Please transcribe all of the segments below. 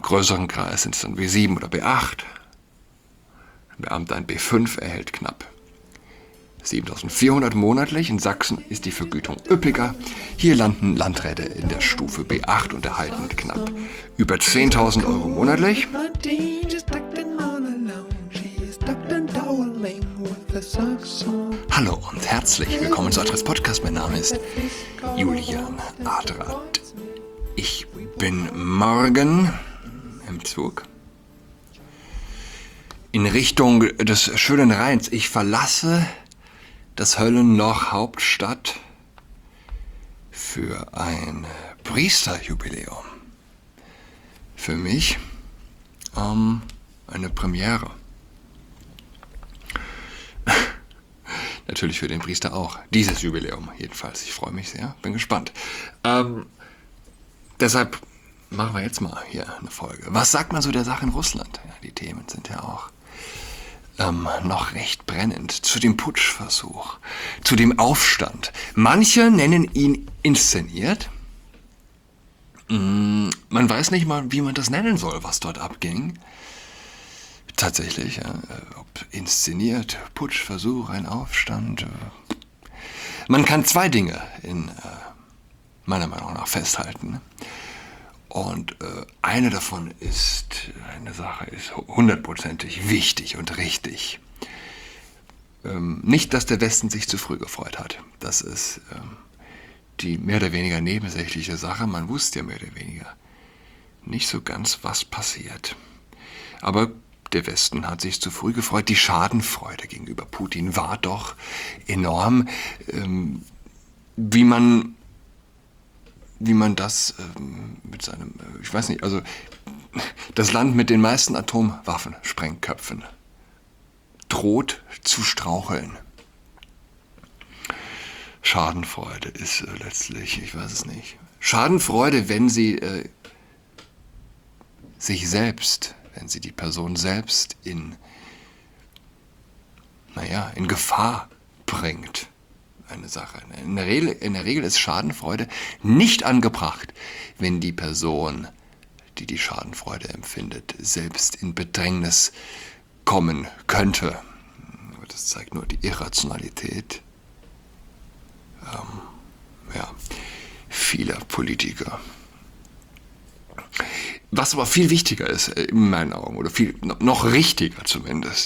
einem größeren Kreis sind es dann B7 oder B8. Ein Beamter in B5 erhält knapp 7.400 monatlich. In Sachsen ist die Vergütung üppiger. Hier landen Landräte in der Stufe B8 und erhalten knapp über 10.000 Euro monatlich. Hallo und herzlich willkommen zu Adress Podcast. Mein Name ist Julian Adrat. Ich bin morgen im Zug in Richtung des schönen Rheins. Ich verlasse das Höllenloch Hauptstadt für ein Priesterjubiläum. Für mich eine Premiere. Natürlich für den Priester auch. Dieses Jubiläum jedenfalls. Ich freue mich sehr, bin gespannt. Deshalb machen wir jetzt mal hier eine Folge. Was sagt man so der Sache in Russland? Ja, die Themen sind ja auch noch recht brennend. Zu dem Putschversuch, zu dem Aufstand. Manche nennen ihn inszeniert. Man weiß nicht mal, wie man das nennen soll, was dort abging. Tatsächlich, ja, ob inszeniert, Putschversuch, ein Aufstand. Man kann zwei Dinge in meiner Meinung nach festhalten. Und eine davon ist, eine Sache ist hundertprozentig wichtig und richtig. Nicht, dass der Westen sich zu früh gefreut hat. Das ist die mehr oder weniger nebensächliche Sache. Man wusste ja mehr oder weniger nicht so ganz, was passiert. Aber der Westen hat sich zu früh gefreut. Die Schadenfreude gegenüber Putin war doch enorm, wie man das mit seinem, ich weiß nicht, also das Land mit den meisten Atomwaffensprengköpfen droht zu straucheln. Schadenfreude ist letztlich, ich weiß es nicht, Schadenfreude, wenn sie sich selbst, wenn sie die Person selbst in Gefahr bringt. Eine Sache. In der Regel ist Schadenfreude nicht angebracht, wenn die Person, die die Schadenfreude empfindet, selbst in Bedrängnis kommen könnte. Das zeigt nur die Irrationalität vieler Politiker. Was aber viel wichtiger ist, in meinen Augen, oder viel noch richtiger zumindest,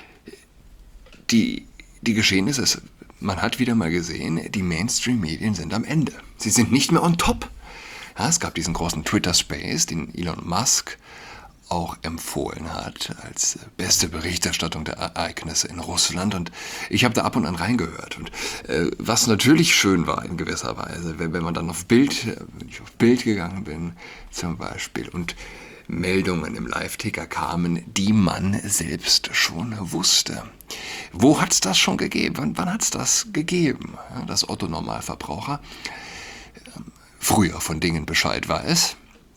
die Geschehnisse, man hat wieder mal gesehen, die Mainstream-Medien sind am Ende. Sie sind nicht mehr on top. Ja, es gab diesen großen Twitter-Space, den Elon Musk auch empfohlen hat als beste Berichterstattung der Ereignisse in Russland. Und ich habe da ab und an reingehört. Und was natürlich schön war in gewisser Weise, wenn man dann wenn ich auf Bild gegangen bin zum Beispiel, und Meldungen im Live-Ticker kamen, die man selbst schon wusste. Wo hat es das schon gegeben? Wann hat es das gegeben? Ja, dass Otto-Normalverbraucher früher von Dingen Bescheid weiß,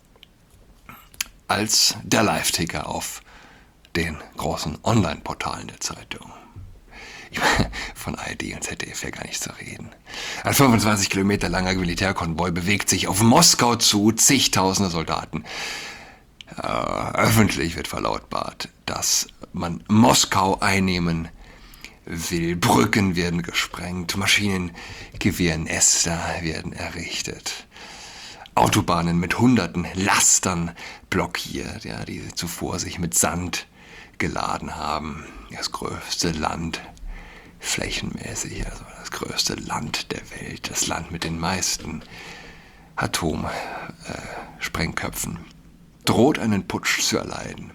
als der Live-Ticker auf den großen Online-Portalen der Zeitung. Von ARD und ZDF ja gar nicht zu reden. Ein 25 Kilometer langer Militärkonvoi bewegt sich auf Moskau zu, zigtausende Soldaten. Öffentlich wird verlautbart, dass man Moskau einnehmen will. Brücken werden gesprengt, Maschinengewehernester werden errichtet. Autobahnen mit hunderten Lastern blockiert, ja, die zuvor sich mit Sand geladen haben. Das größte Land, flächenmäßig, also das größte Land der Welt, das Land mit den meisten Atomsprengköpfen, droht einen Putsch zu erleiden.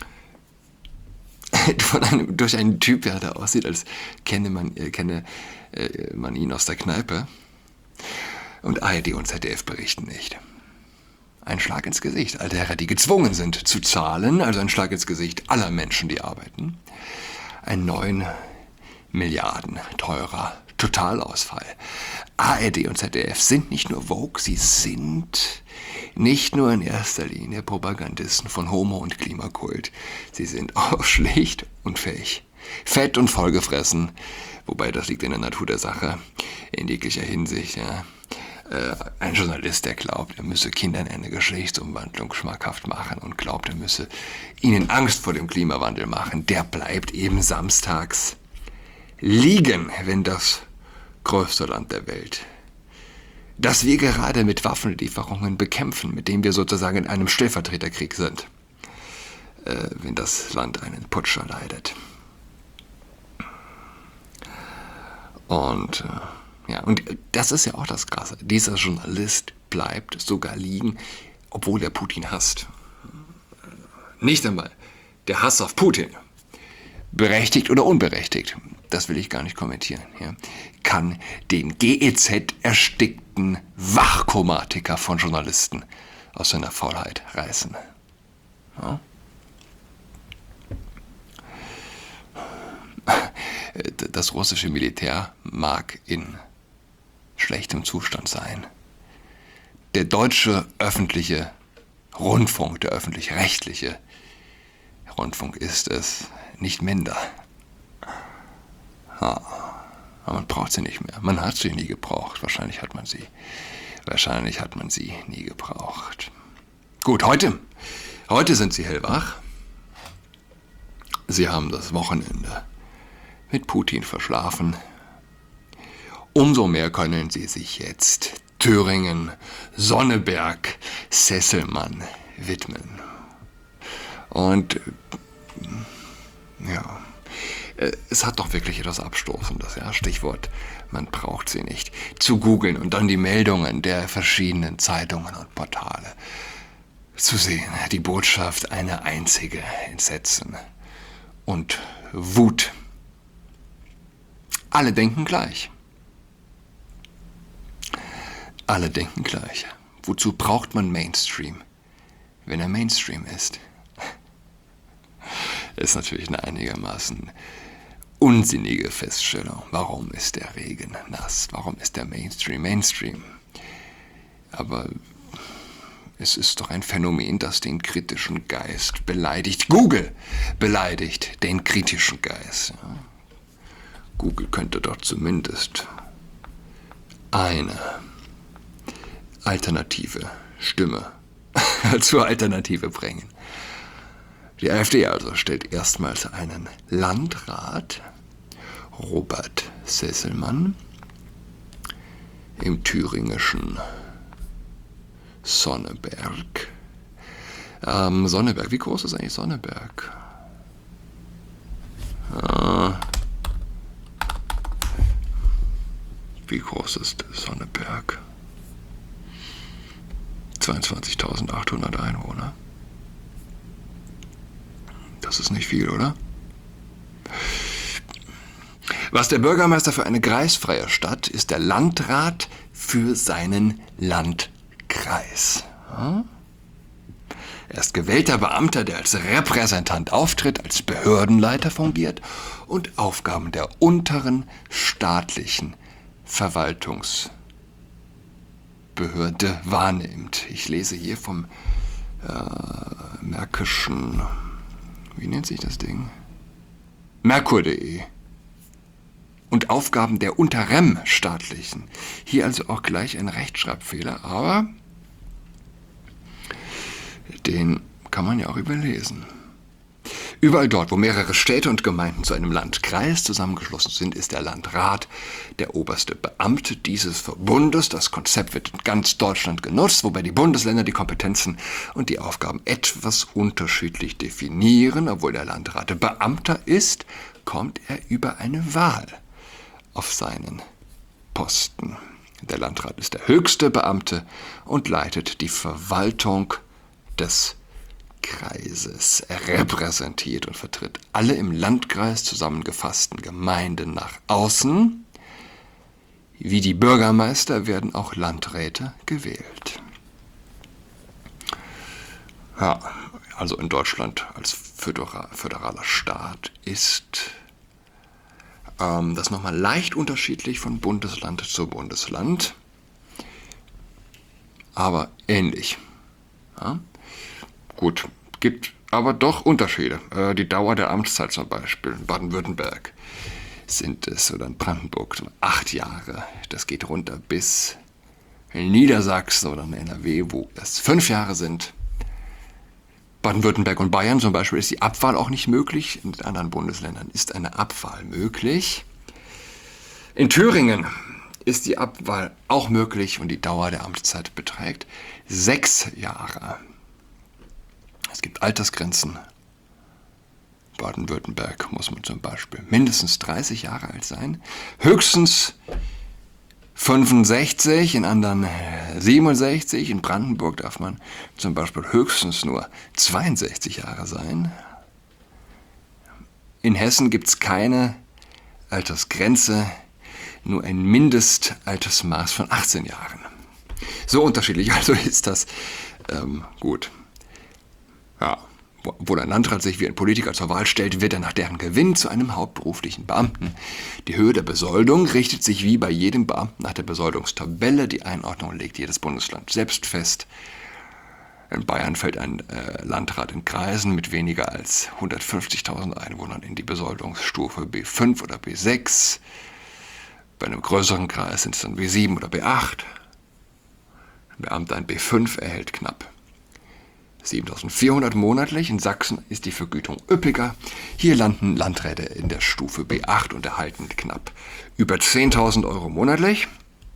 Durch einen Typ, der da aussieht, als kenne man ihn aus der Kneipe. Und ARD und ZDF berichten nicht. Ein Schlag ins Gesicht all derer, die gezwungen sind zu zahlen, also ein Schlag ins Gesicht aller Menschen, die arbeiten. Ein 9 Milliarden teurer Totalausfall. ARD und ZDF sind nicht nur woke, sie sind nicht nur in erster Linie Propagandisten von Homo- und Klimakult. Sie sind auch schlicht unfähig. Fett und vollgefressen, wobei das liegt in der Natur der Sache, in jeglicher Hinsicht. Ja. Ein Journalist, der glaubt, er müsse Kindern eine Geschlechtsumwandlung schmackhaft machen und glaubt, er müsse ihnen Angst vor dem Klimawandel machen, der bleibt eben samstags liegen, wenn das größte Land der Welt, das wir gerade mit Waffenlieferungen bekämpfen, mit dem wir sozusagen in einem Stellvertreterkrieg sind, wenn das Land einen Putsch erleidet. Und und das ist ja auch das Krasse. Dieser Journalist bleibt sogar liegen, obwohl er Putin hasst. Nicht einmal der Hass auf Putin, berechtigt oder unberechtigt, das will ich gar nicht kommentieren, ja, kann den GEZ-erstickten Wachkomatiker von Journalisten aus seiner Faulheit reißen. Ja? Das russische Militär mag in schlechtem Zustand sein. Der deutsche öffentliche Rundfunk, der öffentlich-rechtliche Rundfunk ist es nicht minder. Ja, aber man braucht sie nicht mehr. Man hat sie nie gebraucht. Wahrscheinlich hat man sie nie gebraucht. Gut, heute sind sie hellwach. Sie haben das Wochenende mit Putin verschlafen. Umso mehr können sie sich jetzt Thüringen, Sonneberg, Sesselmann widmen. Und ja, es hat doch wirklich etwas Abstoßendes, ja, Stichwort, man braucht sie nicht, zu googeln und dann die Meldungen der verschiedenen Zeitungen und Portale zu sehen. Die Botschaft eine einzige: Entsetzen und Wut. Alle denken gleich. Alle denken gleich. Wozu braucht man Mainstream, wenn er Mainstream ist? Ist natürlich eine einigermaßen unsinnige Feststellung. Warum ist der Regen nass? Warum ist der Mainstream Mainstream? Aber es ist doch ein Phänomen, das den kritischen Geist beleidigt. Google beleidigt den kritischen Geist. Ja. Google könnte doch zumindest eine alternative Stimme zur Alternative bringen. Die AfD also stellt erstmals einen Landrat, Robert Sesselmann, im thüringischen Sonneberg. Sonneberg, wie groß ist eigentlich Sonneberg? Wie groß ist Sonneberg? 22.800 Einwohner. Das ist nicht viel, oder? Was der Bürgermeister für eine kreisfreie Stadt ist, der Landrat für seinen Landkreis. Er ist gewählter Beamter, der als Repräsentant auftritt, als Behördenleiter fungiert und Aufgaben der unteren staatlichen Verwaltungsbehörde wahrnimmt. Ich lese hier vom märkischen, wie nennt sich das Ding? Merkur.de. Und Aufgaben der unterem staatlichen. Hier also auch gleich ein Rechtschreibfehler, aber den kann man ja auch überlesen. Überall dort, wo mehrere Städte und Gemeinden zu einem Landkreis zusammengeschlossen sind, ist der Landrat der oberste Beamte dieses Verbundes. Das Konzept wird in ganz Deutschland genutzt, wobei die Bundesländer die Kompetenzen und die Aufgaben etwas unterschiedlich definieren. Obwohl der Landrat Beamter ist, kommt er über eine Wahl auf seinen Posten. Der Landrat ist der höchste Beamte und leitet die Verwaltung des Kreises. Er repräsentiert und vertritt alle im Landkreis zusammengefassten Gemeinden nach außen. Wie die Bürgermeister werden auch Landräte gewählt. Ja, also in Deutschland als föderaler Staat ist das nochmal leicht unterschiedlich von Bundesland zu Bundesland, aber ähnlich. Ja? Gut, gibt aber doch Unterschiede. Die Dauer der Amtszeit zum Beispiel in Baden-Württemberg sind es, oder in Brandenburg, 8 Jahre. Das geht runter bis In Niedersachsen oder in NRW, wo es 5 Jahre sind. Baden-Württemberg und Bayern zum Beispiel ist die Abwahl auch nicht möglich. In anderen Bundesländern ist eine Abwahl möglich. In Thüringen ist die Abwahl auch möglich und die Dauer der Amtszeit beträgt 6 Jahre. Es gibt Altersgrenzen. Baden-Württemberg muss man zum Beispiel mindestens 30 Jahre alt sein, höchstens 65, in anderen 67. In Brandenburg darf man zum Beispiel höchstens nur 62 Jahre sein. In Hessen gibt es keine Altersgrenze, nur ein Mindestaltersmaß von 18 Jahren. So unterschiedlich also ist das. Gut. Ja. Wo ein Landrat sich wie ein Politiker zur Wahl stellt, wird er nach deren Gewinn zu einem hauptberuflichen Beamten. Die Höhe der Besoldung richtet sich wie bei jedem Beamten nach der Besoldungstabelle. Die Einordnung legt jedes Bundesland selbst fest. In Bayern fällt ein Landrat in Kreisen mit weniger als 150.000 Einwohnern in die Besoldungsstufe B5 oder B6. Bei einem größeren Kreis sind es dann B7 oder B8. Ein Beamter in B5 erhält knapp 7.400 monatlich. In Sachsen ist die Vergütung üppiger. Hier landen Landräte in der Stufe B8 und erhalten knapp über 10.000 Euro monatlich.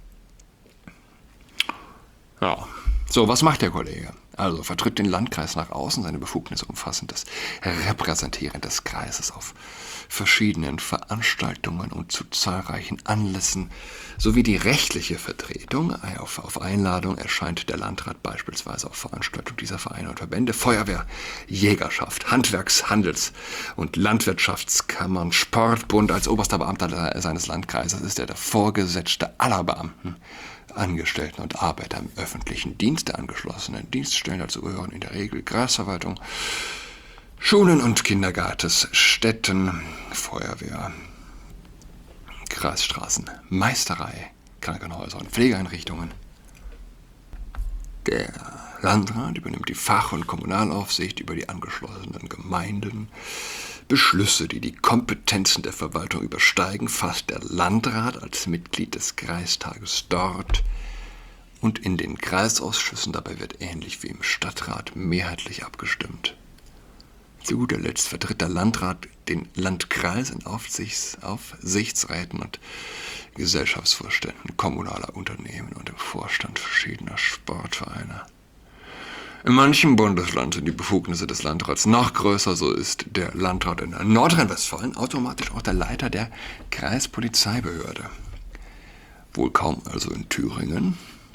Ja, so, was macht der Kollege? Also vertritt den Landkreis nach außen, seine Befugnisse umfassen das Repräsentieren des Kreises auf verschiedenen Veranstaltungen und zu zahlreichen Anlässen sowie die rechtliche Vertretung. Auf Einladung erscheint der Landrat beispielsweise auf Veranstaltungen dieser Vereine und Verbände, Feuerwehr, Jägerschaft, Handwerks-, Handels- und Landwirtschaftskammern, Sportbund. Als oberster Beamter seines Landkreises ist er der Vorgesetzte aller Beamten, Angestellten und Arbeiter im öffentlichen Dienst. Der angeschlossenen Dienststellen dazu gehören in der Regel Kreisverwaltung, Schulen und Kindergartenstätten, Feuerwehr, Kreisstraßen, Meisterei, Krankenhäuser und Pflegeeinrichtungen. Der Landrat übernimmt die Fach- und Kommunalaufsicht über die angeschlossenen Gemeinden. Beschlüsse, die die Kompetenzen der Verwaltung übersteigen, fasst der Landrat als Mitglied des Kreistages dort und in den Kreisausschüssen. Dabei wird ähnlich wie im Stadtrat mehrheitlich abgestimmt. Zu guter Letzt vertritt der Landrat den Landkreis in Aufsichtsräten und Gesellschaftsvorständen kommunaler Unternehmen und im Vorstand verschiedener Sportvereine. In manchem Bundesland sind die Befugnisse des Landrats noch größer, so ist der Landrat in Nordrhein-Westfalen automatisch auch der Leiter der Kreispolizeibehörde. Wohl kaum also in Thüringen.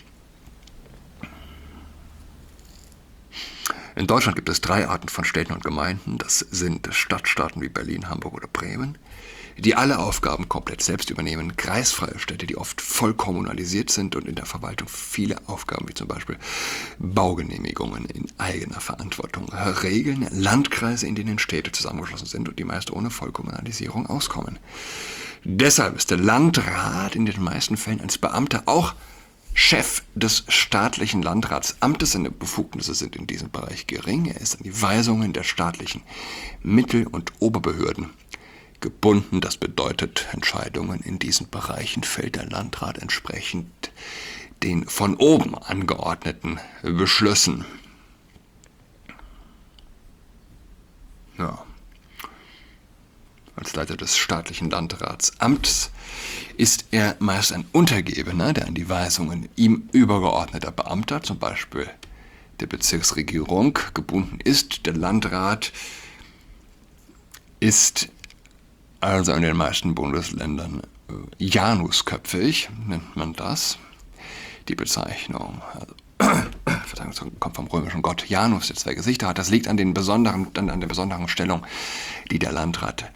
In Deutschland gibt es 3 Arten von Städten und Gemeinden. Das sind Stadtstaaten wie Berlin, Hamburg oder Bremen, die alle Aufgaben komplett selbst übernehmen. Kreisfreie Städte, die oft voll kommunalisiert sind und in der Verwaltung viele Aufgaben wie zum Beispiel Baugenehmigungen in eigener Verantwortung regeln. Landkreise, in denen Städte zusammengeschlossen sind und die meist ohne Vollkommunalisierung auskommen. Deshalb ist der Landrat in den meisten Fällen als Beamter auch Chef des staatlichen Landratsamtes. Seine Befugnisse sind in diesem Bereich gering. Er ist an die Weisungen der staatlichen Mittel- und Oberbehörden gebunden. Das bedeutet, Entscheidungen in diesen Bereichen fällt der Landrat entsprechend den von oben angeordneten Beschlüssen. Ja. Als Leiter des staatlichen Landratsamts ist er meist ein Untergebener, der an die Weisungen ihm übergeordneter Beamter, zum Beispiel der Bezirksregierung, gebunden ist. Der Landrat ist also in den meisten Bundesländern janusköpfig, nennt man das. Die Bezeichnung kommt vom römischen Gott Janus, der 2 Gesichter hat. Das liegt an der besonderen Stellung, die den Landrat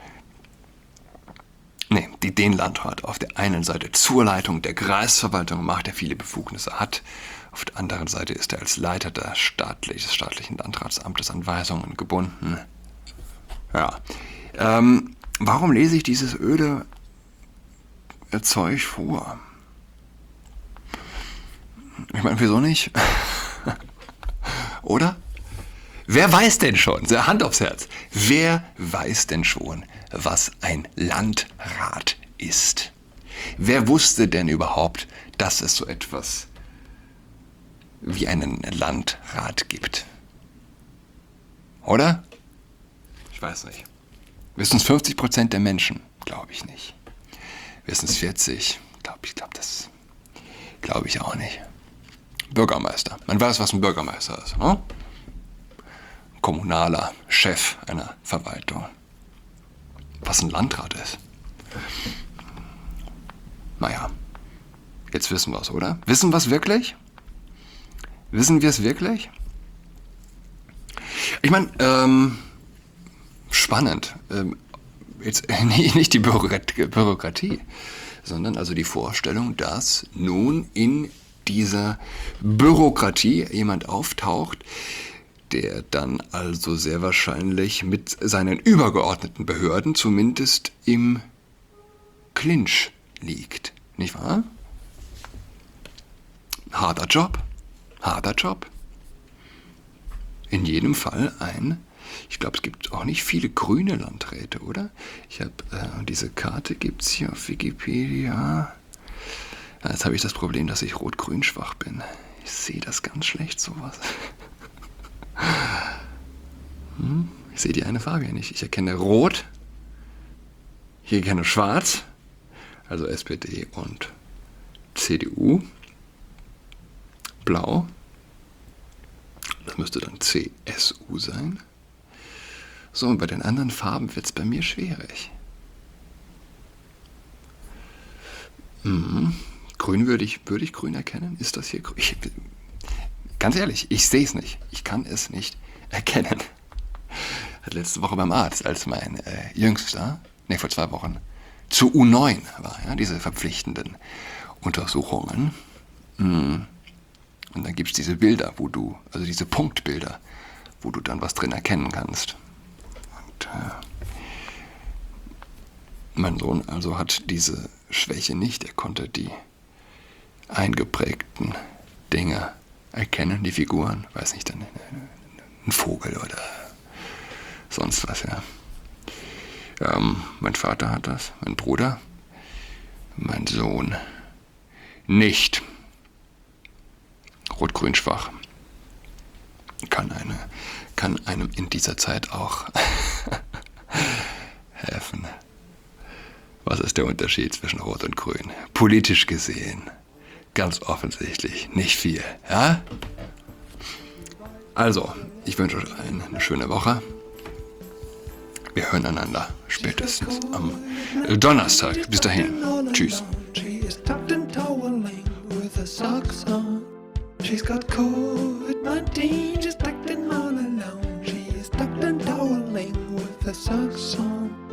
auf der einen Seite zur Leitung der Kreisverwaltung macht, der viele Befugnisse hat. Auf der anderen Seite ist er als Leiter des staatlichen Landratsamtes an Weisungen gebunden. Ja. Warum lese ich dieses öde Zeug vor? Ich meine, wieso nicht? Oder? Wer weiß denn schon, Hand aufs Herz, wer weiß denn schon, was ein Landrat ist? Wer wusste denn überhaupt, dass es so etwas wie einen Landrat gibt. Oder? Ich weiß nicht. Wissen es 50% der Menschen? Glaube ich nicht. Wissen es 40? Das glaube ich auch nicht. Bürgermeister. Man weiß, was ein Bürgermeister ist, ne? Kommunaler Chef einer Verwaltung. Was ein Landrat ist. Naja, jetzt wissen wir es, oder? Wissen wir es wirklich? Wissen wir es wirklich? Ich meine, spannend. Jetzt nicht die Bürokratie, sondern also die Vorstellung, dass nun in dieser Bürokratie jemand auftaucht, der dann also sehr wahrscheinlich mit seinen übergeordneten Behörden zumindest im Clinch liegt. Nicht wahr? Harter Job. Harter Job. In jedem Fall ich glaube, es gibt auch nicht viele grüne Landräte, oder? Ich habe, diese Karte gibt es hier auf Wikipedia. Jetzt habe ich das Problem, dass ich rot-grün schwach bin. Ich sehe das ganz schlecht, sowas. Ich sehe die eine Farbe ja nicht. Ich erkenne Rot. Ich erkenne Schwarz. Also SPD und CDU. Blau. Das müsste dann CSU sein. So, und bei den anderen Farben wird es bei mir schwierig. Grün würde ich grün erkennen? Ist das hier grün? Ganz ehrlich, ich sehe es nicht. Ich kann es nicht erkennen. Letzte Woche beim Arzt, als mein Jüngster, vor 2 Wochen, zu U9 war, ja, diese verpflichtenden Untersuchungen. Und dann gibt es diese Bilder, also diese Punktbilder, wo du dann was drin erkennen kannst. Und mein Sohn also hat diese Schwäche nicht. Er konnte die eingeprägten Dinge erkennen, die Figuren, weiß nicht, dann ein Vogel oder sonst was, ja. Mein Vater hat das, mein Bruder, mein Sohn nicht. Rot-Grün schwach. Kann einem in dieser Zeit auch helfen. Was ist der Unterschied zwischen Rot und Grün? Politisch gesehen, ganz offensichtlich, nicht viel. Ja? Also, ich wünsche euch allen eine schöne Woche. Wir hören einander spätestens am Donnerstag. Bis dahin. Tschüss. She's got COVID-19, she's acting all alone. She is tucked and toweling with her socks on.